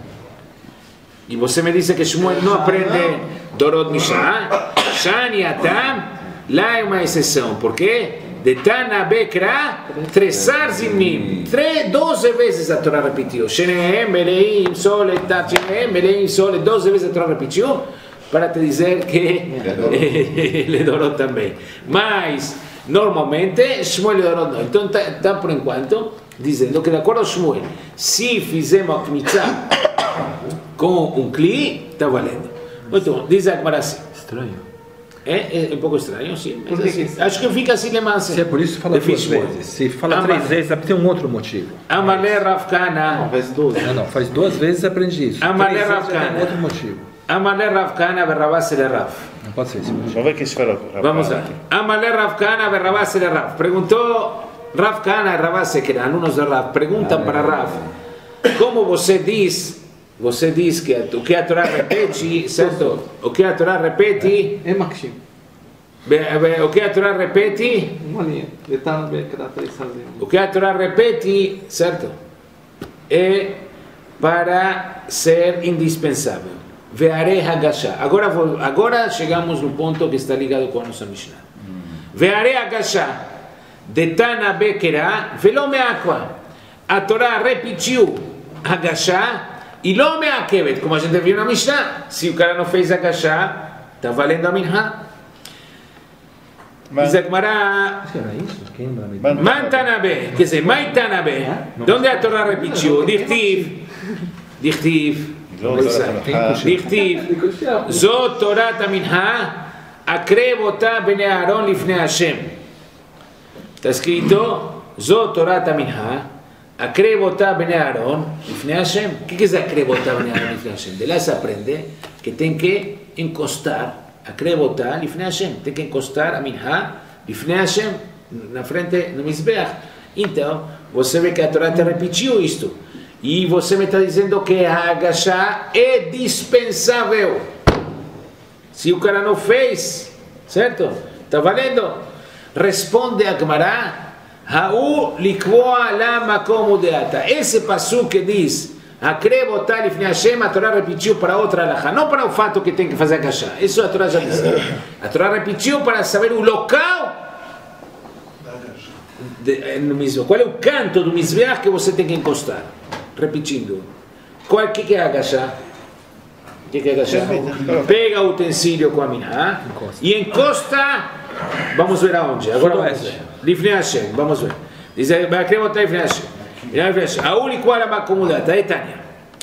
E você me diz que Shmuel não aprende Dorot Mishá. Shani Atam, lá é uma exceção. Por quê? De Tana Bekra, Tresar Zimnim. 12 vezes a Torá repetiu. Shenehem, Meleim, Solet, Shenehem, Meleim, Solet. 12 vezes a Torá repetiu para te dizer que ele adorou também. Mas, normalmente, Shmuel adorou não. Então, está por enquanto dizendo que, de acordo com Shmuel, se fizemos a Kmitzah com um Kli, está valendo. Muito bom. Diz a Gemara assim. Estranho. É um pouco estranho, sim. Mas assim, acho que fica assim, mas se é por isso, fala 2 vezes. Se fala 3 vezes, tem um outro motivo. Amalé Ravkana. Não, faz 12. Não, faz 2 vezes e aprende isso. Amalé 3 vezes Ravkana. tem outro motivo. Amalé Ravkana, Berrabás ele Rav. Não pode ser esse motivo. Vamos ver que se falou. Vamos lá. Amalé Ravkana, Berrabás ele Rav. Perguntou Ravkana e Ravás, que eram alunos de Rav. Perguntam para Rav, como você diz que o que a Torá repete, certo? O que a Torá repete... É Makshim. O que a Torá repete... Uma linha. Detalhe bem que dá 3 sozinho. O que a Torá repete, certo? É para ser indispensável. Ve'arei hagashá. Agora chegamos no ponto que está ligado com a nossa Mishnah. Ve'arei hagashá. Detana bekera velo me'akva. A Torá repetiu hagashá e lo me'akevet. Como a gente viu na Mishnah, se o cara não fez hagashá, está valendo a minha. Diz a Gemara, Era isso? Quem lembra? Mantanabe, quer dizer, Maitanabe. Onde a Torá repetiu? Dichtiv, Zot Torat Aminha, Akrev Ota Bnei Aaron Lifnei Hashem. Está escrito, Zot Torat Aminha, Akrev Ota Bnei Aaron Lifnei Hashem. O que quer dizer Akrev Ota Bnei Aaron Lifnei Hashem? De lá se aprende que tem que encostar. Akrev Ota Lifnei Hashem. Tem que encostar a Minha Lifnei Hashem, na frente do Mizbeach. Então, você vê que a Torá te repetiu isto. E você me está dizendo que a agachá é dispensável. Se o cara não fez, certo? Está valendo? Responde a Gemara, Ha'u likvoa la makom udeata. Esse passuco que diz Akrev Ota Lifnei Hashem, a Torá repetiu para outra alahá, não para o fato que tem que fazer agachá. Isso a Torá já disse. A Torá repetiu para saber o local qual é o canto do Mizbeach que você tem que encostar. Repetindo. O que é agachar? O que é agachar? Pega o utensílio com a minha e encosta. Vamos ver aonde. Agora vamos ver. Lifnei Hashem. Vamos ver. Diz aí, vai querer botar Lifnei Hashem. A única hora vai acomodar. Tá aí, Tânia.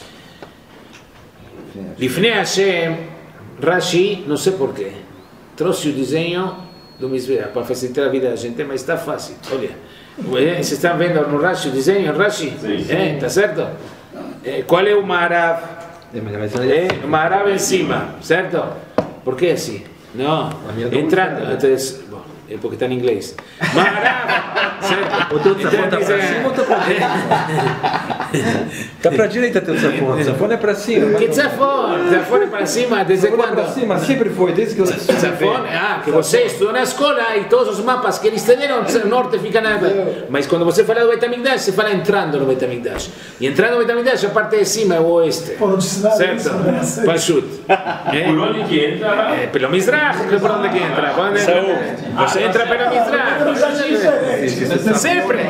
Lifnei Hashem, Rashi, não sei porquê, trouxe o desenho do Mizbeach para facilitar a vida da gente, mas está fácil. Olha. Vocês estão vendo no Rashi o desenho, Rashi? Está certo? Qual é o Marav? O Marav em cima, certo? Por que assim? Não, entrando. Bom, é porque está em inglês. Marav, certo? O teu tzafone está para cima ou está para direita? Está para a direita teu tzafone. O tzafone é para cima. Que tzafone? Tzafone é para cima? Desde quando? Para cima, sempre foi, desde que eu Tzafone? Que você estudou na escola e todos os mapas que eles entenderam, o norte fica na... Mas quando você fala do Bet HaMikdash, você fala entrando no Bet HaMikdash. E entrando no Bet HaMikdash, a parte de cima é o oeste. Certo? Pashut. Por onde que entra? Pelo Mizrach, por onde que entra? Você entra pelo Mizrach. Sempre.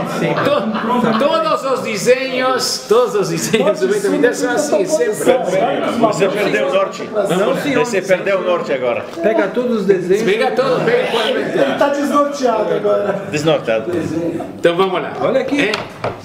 Todos os desenhos do Beit HaMikdash são assim, sempre. Você perdeu o norte. Você perdeu o norte agora. Pega todos os desenhos. Pega todo, pega. Ele está desnorteado agora. Desnortado. Então vamos lá. Olha aqui.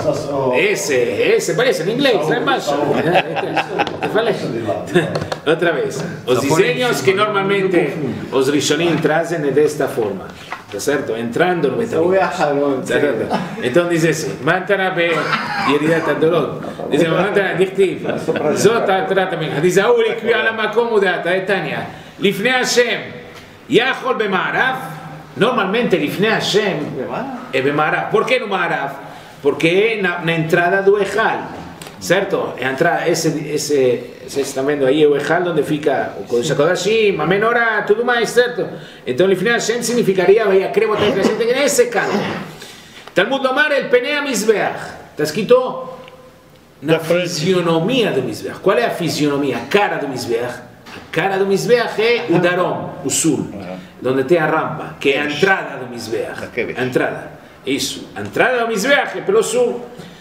Esse, parece em inglês, lá embaixo. Te falei. Outra vez. Os desenhos que normalmente os Rishonim trazem é desta forma. Tá certo? Entrando no Beit HaMikdash. Então diz assim, Mantana be ירידת הדורות. diz, דכתיב, זאת ההתרת המנחה. diz, ההוא לקבוע על המקום הודעת, תניא, לפני השם, יכול במערב, normalmente לפני השם, במערב. ¿Por qué no מערב? Porque na entrada do Ejal, certo? A entrada, vocês estão vendo aí o Ejal, onde fica o Kodesh HaKodashim, a menorá, tudo mais, certo? Então, לפני השם significaria, vai cremo ter presente nesse canto. Talmud Lomar, el Penei HaMizbeach. Está escrito na fisionomia do Mizbeach. Qual é a fisionomia? A cara do Mizbeach. A cara do Mizbeach é o Darom, o sul, onde tem a rampa, que é a entrada do Mizbeach. A entrada. Isso. A entrada do Mizbeach é pelo sul.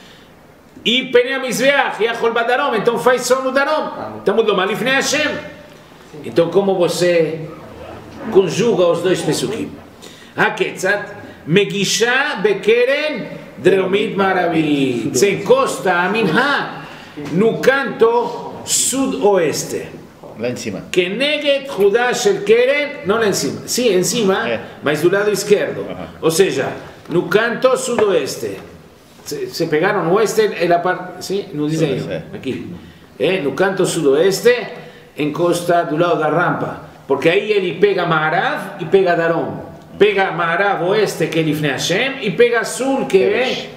E Penei HaMizbeach, Yachol Badarom, então faz só no Darom. Talmud Lomar, Lifnei Hashem. Então, como você conjuga os dois pesukim? Haketzat. Megisha Bekeren Dreumit Maravit. Se encosta a Minha no canto sudoeste. Lá em cima. Que neget Judá Shel Keren, não lá em cima. Sim, em cima, mas do lado esquerdo. Ou seja, no canto sudoeste. Se pegaram no oeste, é a parte. Sim, no desenho. Aqui. No canto sudoeste, encosta do lado da rampa. Porque aí ele pega Marav e pega Darom. Pega Marav oeste, que é Lifnei Hashem, e pega sul, que é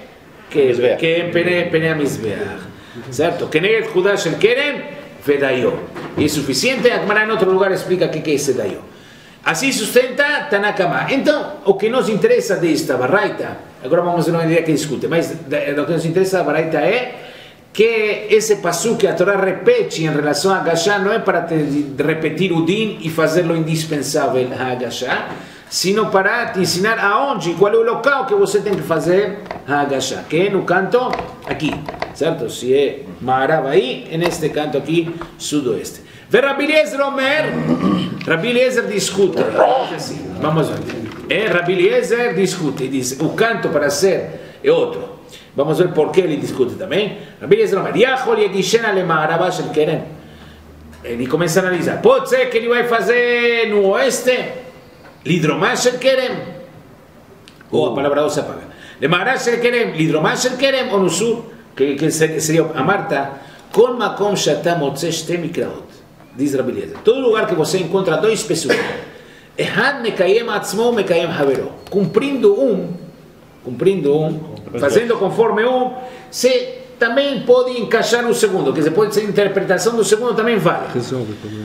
Penei HaMizbeach. Certo? Que neget Judá Shel Keren, Vedayo. E é suficiente, a Gemara em outro lugar explica o que é esse Vedayo. Assim sustenta Tanakama. Então, o que nos interessa desta Baraita, agora vamos ver uma ideia que discute, mas o que nos interessa da Baraita é que esse passo que a Torá repete em relação a Agashá não é para repetir o din e fazê-lo indispensável a Agashá, sino para te ensinar aonde, qual é o local que você tem que fazer a Agashá, que é no canto aqui, certo? Se é Marav aí, é neste canto aqui, sudoeste. Ve Rabbi Eliezer Omer, Rabbi Eliezer discute, assim, vamos ver. Rabbi Eliezer discute, diz, o canto para ser é outro. Vamos ver por que ele discute também. Rabbi Eliezer Omer, Yachol Yegishena le Ma'arava Shel Keren. Ele começa a analisar. Pode ser que ele vai fazer no oeste, Lidromá Shel Kerem, ou a palavra se apaga. Le Ma'arava Shel Kerem, Lidromá Shel Kerem, ou no sul, que seria a Marta, Kol Makom Shata Motze Shte Mikraot. Diz Rabbi Eliezer. Todo lugar que você encontra dois pessoas, Ehad Mekayem Atzmo Mekayem Havero. Cumprindo um, fazendo conforme um, se também pode encaixar no segundo, que depois a interpretação do segundo também vale. Resolve o problema.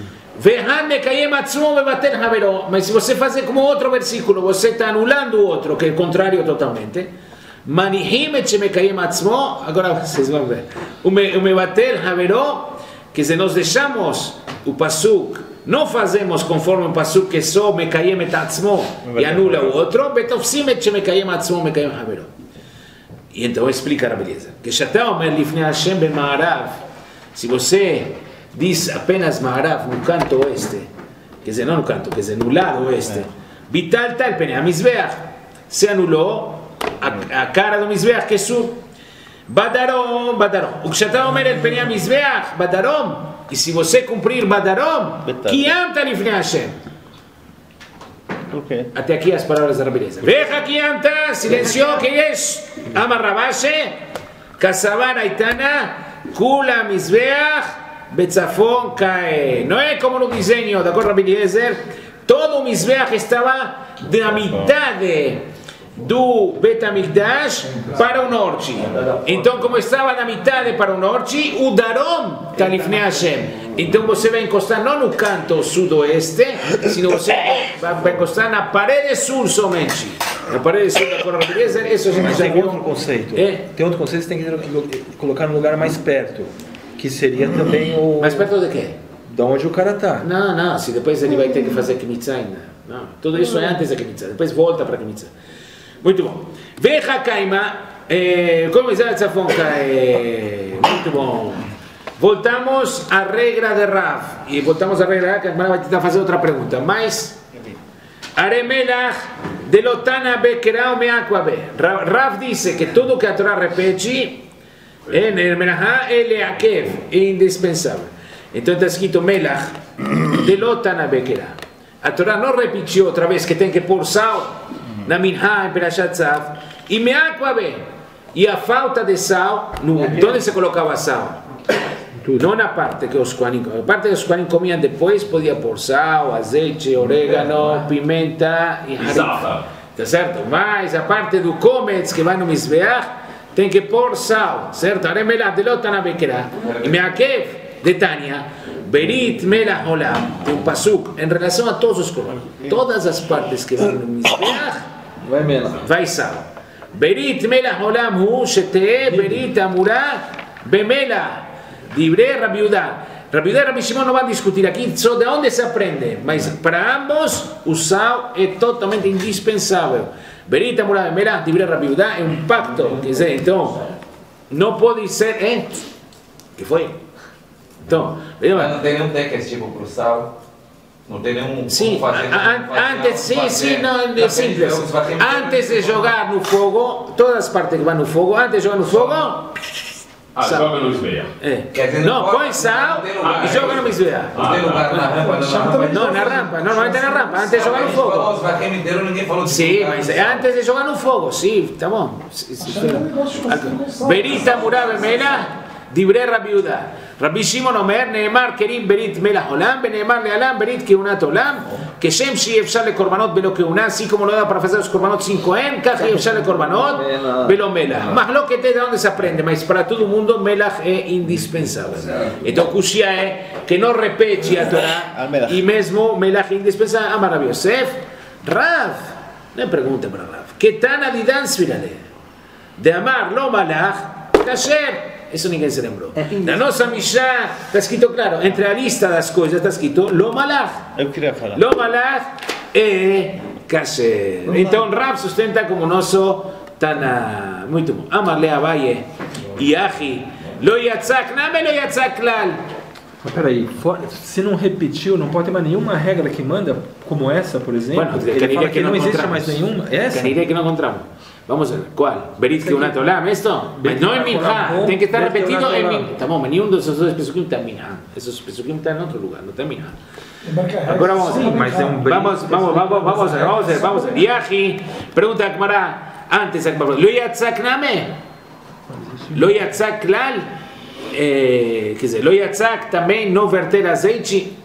Mas se você fazer como outro versículo, você está anulando o outro, que é o contrário totalmente. Agora vocês vão ver. Que se nós deixamos o pasuk, não fazemos conforme o pasuk que só mekayem et atzmo e anula o outro, betofsim et shemekayem atzmo mekayem havero. E então explica Rabbi Eliezer que Shata Omer Lifnei Hashem b'Ma'arav, se você diz apenas Ma'arav no canto oeste, quer dizer, não no canto, quer dizer, no lado oeste, bitalta el Penei HaMizbeach, se anulou a cara do Mizbeach, que é sul. Badarom, Badarom. O que Shata Omer el Penei HaMizbeach, Badarom. E se você cumprir Badarom, Kiyamta Lifnei Hashem. Até aqui as palavras da Rabbi Eliezer. Veja Kiyamta, silenciou que é Amar Rabashe, Kasavar Aitana, Kula Mizbeach, Betzafon Kae. Não é como no desenho da Rabbi Eliezer, todo o Mizbeach estava da metade do Bet HaMikdash para o norte. Então, como estava na metade para o norte, o Darom está Lifnei Hashem. Então você vai encostar não no canto sudoeste, sino você vai encostar na parede sul somente. Na parede sul da Rabbi Eliezer, isso a gente já tem outro conceito. Tem outro conceito, você tem que colocar no lugar mais perto, que seria também o... Mais perto de quê? De onde o cara está. Não, se depois ele vai ter que fazer Kmitza ainda. Não, tudo isso é antes da Kmitza, depois volta para a Kmitza. Muito bom. Veja Caima, como diz a Tzafonka, muito bom. Voltamos à regra de Rav. E voltamos à regra de Rav, que a Gemara vai tentar fazer outra pergunta. Mas, Aremelach de Lotana Bekerao Meakwabe. Rav disse que tudo que a Torá repete en el Melahá ele akev, é indispensável. Então está escrito Melach de Lotana Bekerao. A Torá não repetiu outra vez que tem que pôr sal na Minhá em Perashat Tzav. E Meakwabe. E a falta de sal, onde se colocava sal? Não na parte que os Kohanim comiam. A parte que os Kohanim comiam depois podia pôr sal, azeite, orégano, pimenta e harif. Tá certo? Mas a parte do Kometz que vai no Mizbeach tem que pôr sal, certo? Aremelach de Lotana Bekerá. E Meakev de Tânia, Berit Melach Olam. Tem pasuk em relação a todos os Kohanim. Todas as partes que vão no Mizbeach vai sal. Berit Melach Olam hu sheteh Berit Amurah Bemelach. Divrei Rabbi Yehuda. Rabbi Yehuda e Rabbi Shimon não vão discutir aqui só de onde se aprende, mas para ambos o sal é totalmente indispensável. Berit Amurah Bemelach, Divrei Rabbi Yehuda, é um pacto, quer dizer, então não pode ser, que foi? Então, não tem nenhum técnico tipo para o sal? Não tem nenhum. Sim, sim, não, é simples. Antes de jogar no fogo, todas as partes que vão no fogo, antes de jogar no fogo. Joga no Mizbeach. Não, põe sal e joga no Mizbeach. Não tem lugar na rampa? Não, na rampa, normalmente é na rampa, antes de jogar no fogo. Os vaqueiros inteiros ninguém falou de sim, mas é antes de jogar no fogo, sim, tá bom. Berita Murah Bemelach, Divrei Rabbi Yehuda. Rabbi Shimon Omer, Neemar Kerim Berit Melach Olam, Neemar Lealam Berit Keunat Olam, que Shem Shi Efshar le Korbanot Belo Keunah, así como lo da para hacer los Korbanot sin Kohen, Kachi Efshar le Korbanot Belo Melach. Mas lo que te de onde se aprende, mas para todo mundo Melach é indispensável. Então Kushia é que não repete a Torá e mesmo Melach é indispensável. Amar Rabbi Yosef, Rav, não pergunta para Rav, que Tana Didan Svirale, de Amar Lo Malach, Kasher. Isso ninguém se lembrou. Na nossa Mishnah está escrito claro, entre a lista das coisas está escrito Lo Malach. Eu queria falar. Lo Malach é kasher. Então Rav sustenta como nosso Tana. Muito bom. Amar le Abaye e Achi. Lo yatzak name lo yatzak klal. Mas peraí, se não repetiu, não pode ter mais nenhuma regra que manda, como essa, por exemplo? Bueno, ele fala que não existe mais nenhuma. Essa? Caniria que não encontramos. Vamos a ver, ¿cuál? Berit Keunat Olam, ¿esto? No en Minha, tiene que estar repetido en Minha. Estamos, nenhum desses dois pesukim está en Minha. Esos pesukim están en otro lugar, no está en Minha. Agora vamos a ver. Yahi, pregunta a Gemara, antes a Gemara, ¿lo yatzak name? ¿Lo yatzak klal? Quer dizer, lo yatzak também não verter azeite?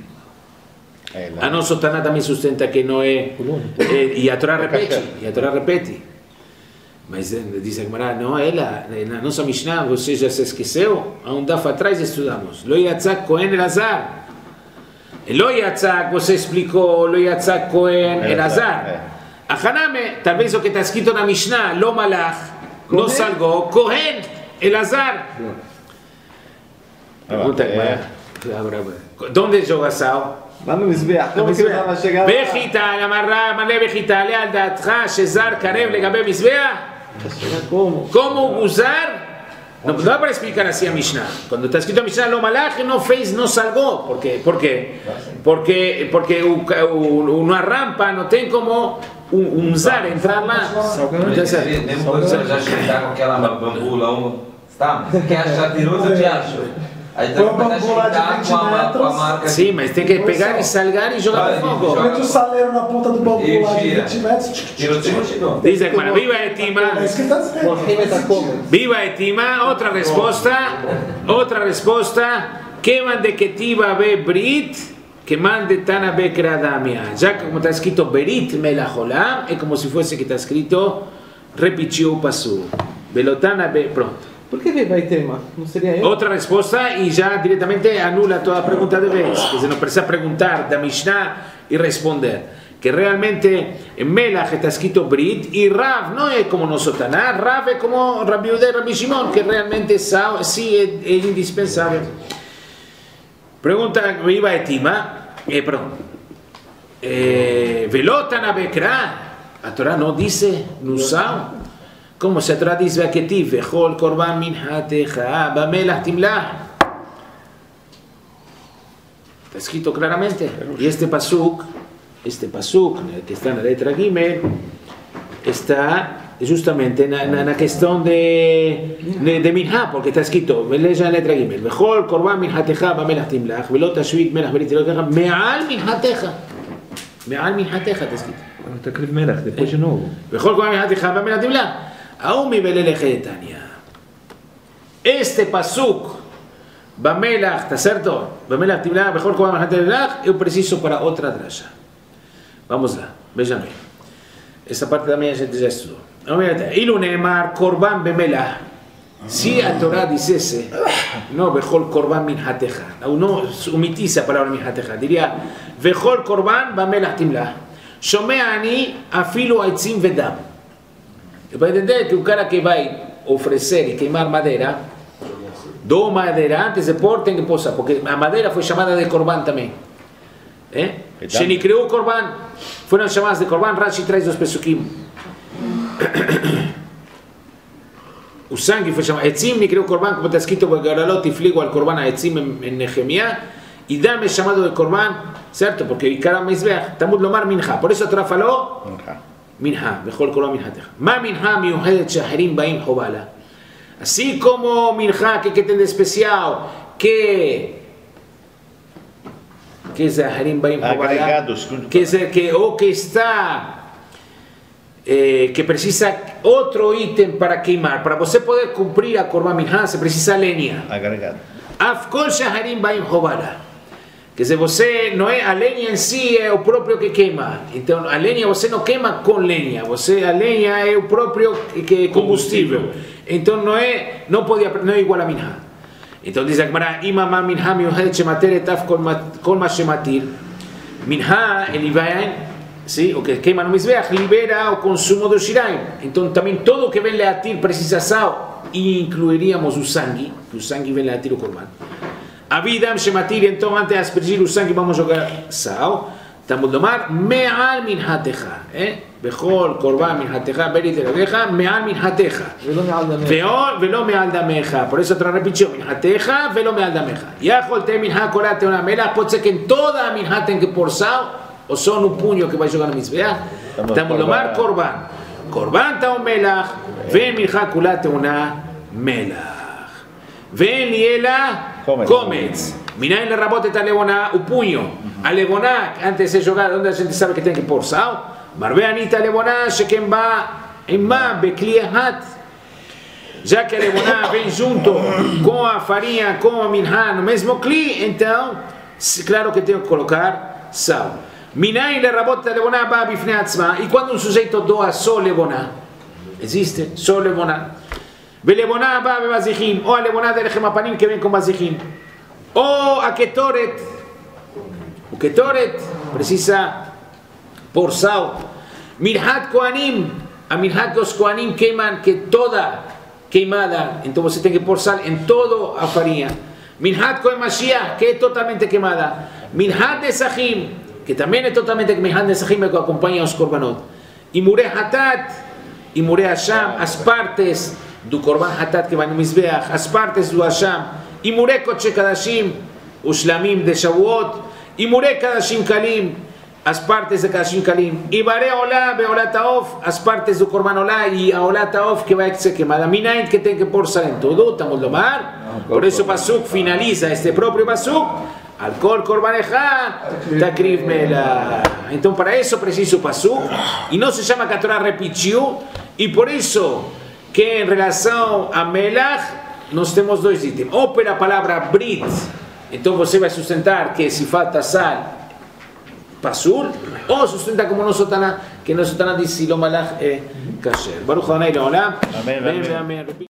A nossa Taná também sustenta que não é. E a Torá repete. Mas diz a Gemara, não, ela, na nossa Mishnah, você já se esqueceu? Há um daf atrás estudamos. Lo yatzak Kohen Elazar. Lo yatzak, você explicou, lo yatzak Kohen Elazar. A Haname, talvez o que está escrito na Mishnah, Lo Malach, não salgou, Kohen Elazar. Pergunta a Gemara. Onde joga sal? Lá no Mizbeach, como que vai chegar lá? Vegetal, amarrar, malé vegetal, al datcha, shezar, karev, legabe Mizbeach. Como usar? Não dá para explicar assim a Mishnah. Quando está escrito a Mishnah, Lo Malach não salgou. Por quê? Porque uma rampa não tem como usar, entrar lá. Já chegar com aquela bambu lá, tá? Quem acha tiroso, eu te acho. Aí tem que ajeitar com a marca. Sim, mas tem que pegar e salgar e jogar no fogo. Mete o saleiro na ponta do bambu lá de 20 metros. Diz a Gemara, viva Etima. Viva Etima. Outra resposta. Que mande que tiba be brit, que mande tana be kradamia. Já que como está escrito berit melach olam, é como se fosse que está escrito repetiu o passo. Belotana be, pronto. Por que vai tema? Não seria eu? Outra resposta e já diretamente anula toda a pergunta de vez. Quer dizer, não precisa perguntar da Mishnah e responder. Que realmente em Melach está escrito Brit e Rav não é como nosso Taná. Rav é como Rabbi Yehuda e Rabbi Shimon, que realmente sim é indispensável. Pergunta Viva Etima. Perdão. Velotana Bekra. A Torah no dice Nusao. Como si a Torah dice Vaketiv, Vechol Korban Minhateja, Bamelach Timlah. Está escrito claramente. Y este pasuk, que está en la letra Gimel, está justamente en la cuestión de Minha, porque está escrito, leya la letra Gimel, Vechol Korban Minhateja, Bamelach Timlah, Velot Ashvit Melach Berit Elokecha, Me'al Minhateja. Me'al Minhateja está escrito. Está escrito Melach, depois de novo. Vechol Korban Minhateja, Bamelach Timlah. Aún mi beleleje de Tania. Este pasuk, Bamelach, ¿está cierto? Bamelach Timlah, mejor que Bamelach Timlah, es preciso para otra drasha. Vamos lá, vean bien. Esta parte también ya estudió. Ilu Neemar, Korban Bemelach. Si a Torah dice, no, Vechol Korban Minhateja. No omitiza la palabra Minhateja. Diría, Vechol Korban Bamelach Timlah. Shomea ani afilu aitzim vedam. Para entender que un cara que va a ofrecer y quemar madera, do madera antes de por tem que posar, porque a madera fue llamada de Korban también. Sheni creó Korban, fueron llamadas de Korban. Rashi trae dos pesukim. Usangi fue llamado Etzim, ni creó Korban, como está escrito por Garalot y fligo al Korban a Etzim en Nehemia. Y Dam es llamado de Korban, ¿cierto? Porque Ikara Mizbeach, Tamud Lomar Minha. Por eso Trafaló Minha, Bechol Korban Minhateja. Ma Minha miuhedet shaharim baim hobala. Así como Minha que tem de especial, que shaharim baim hobala, que está, que precisa otro ítem para queimar. Para você poder cumprir a Korban Minha, se precisa leña. Agregado. Afkol shaharim baim hobala. Que se você não é a lenha em si é o próprio que queima. Então a lenha você não queima com lenha, a lenha é o próprio que combustível. Então não é igual a minha. Então diz a Gemara, imama minha miuhedet shemateret af kol ma shematir. Minha ele vai, sim, o que queima no mizbeach libera o consumo do shiraim. Então também todo o que vem leatir precisa sal, e incluiríamos o sangue, que o sangue vem leatir o korban. Avidam shematir, então antes de aspergir o sangue vamos jogar sal. Tamud lomar me'al minhateja, bechol korban minhateja berit elokecha me'al minhateja velo me'al dameja. Por eso otra repetición, minhateja velo me'al dameja. Yachol te minha kolate una mela. Pode ser que en toda a minha tem que pôr sal, ou só no punho que vai jogar no mizbeach. Tamud lomar korban ta un melach ve minha kolate una melach ve liela Comets. Miná en la rabota leboná, o punho. A leboná, antes de jogar, onde a gente sabe que tem que pôr sal. Marbe anita leboná, shekem ba emma bekliahat. Já que a leboná vem junto com a farinha, com a minha, no mesmo cli, então, claro que tenho que colocar sal. Miná en la rabota leboná ba bifnei atzma. E quando um sujeito doa só leboná, existe só leboná. Veleboná va bebazichim, o a leboná de lechem apanim que ven con bazichim, o a ketoret. O ketoret precisa por sal. Minhat koanim, a minhat que os koanim queiman, que toda queimada, então você tem que pôr sal em toda a farinha. Minhat koen Mashiach, que é totalmente queimada. Minhat nesachim, que também é totalmente minhat nesachim, que acompanha os korbanot. E mureh hatat, e mureh hasham, as partes do korban hatat que vai no mizbeach, as partes do hasham, e mureh kodesh kadashim, os shlamim de Shavuot, e mureh kadashim kalim, as partes de kadashim kalim, e bare olá beolá taof, as partes do korban olá e a olá taof que vai ser queimada. Minayin que tem que pôr sal em todo, Tamud lomar. Por isso o pasuk finaliza este próprio pasuk. Al kol korbaneja takriv mela. Então para isso preciso o pasuk, e não se chama que a Torá repetiu, e por isso que em relação a melach nós temos dois itens. Ou pela palavra brit, então você vai sustentar que se falta sal, pasul, ou sustenta como nosso Taná, que nosso Taná diz si lo malach é kasher. Baruch Adonai leolam. Amém.